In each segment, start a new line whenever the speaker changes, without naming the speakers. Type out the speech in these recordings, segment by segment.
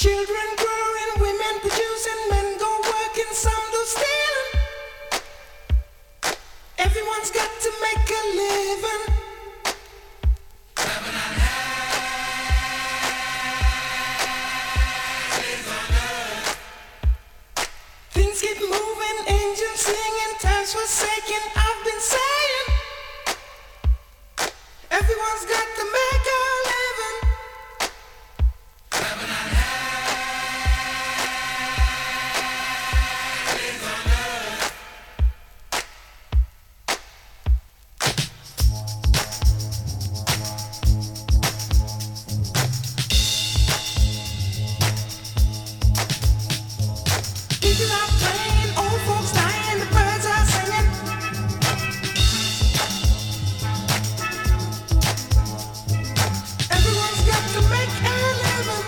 Children growing, women producing, men go working, some do stealing. Everyone's got to make a living. Things keep moving, angels singing, times forsaken, I've been saying. Everyone's got to make a living. People are praying, old folks dying, the birds are singing. Everyone's got to make a living.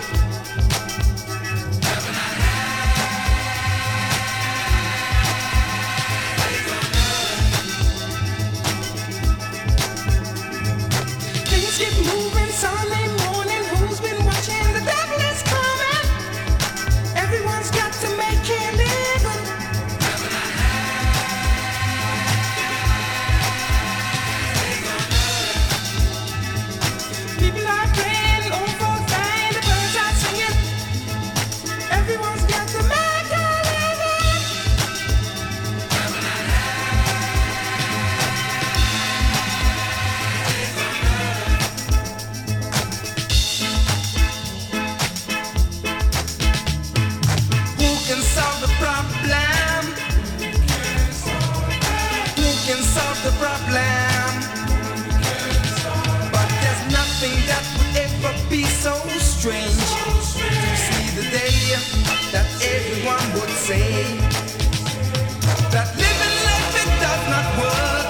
Things keep moving, Sunday morning, who's been watching? The devil is coming. Everyone's got to make a living. People are praying, old folks dying, the birds are singing. Everyone's got to make a living. Who can solve the problem? Who can solve the problem? But there's nothing that would ever be so strange to see the day that everyone would say that living like it does not work.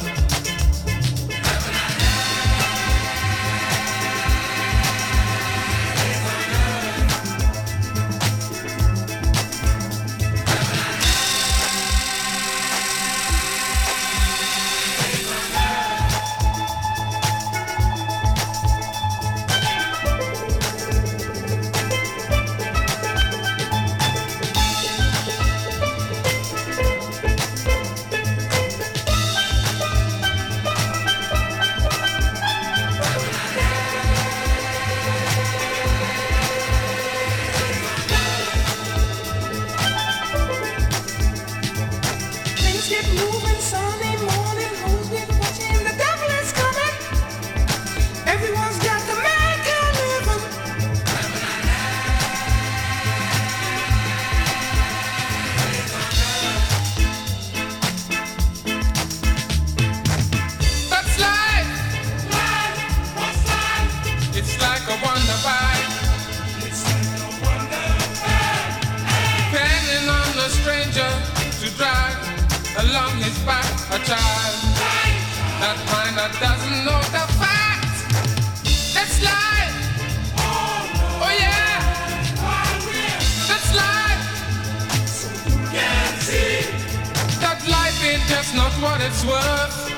Things keep moving, Sunday morning, who's been watching? The devil is coming. Everyone's got to make a living. That's life. What's life? It's like a wonder bite. Depending on the stranger to drive along his back a child that kind that doesn't know the fact. That's life. Oh yeah. That's life. That life ain't just not what it's worth.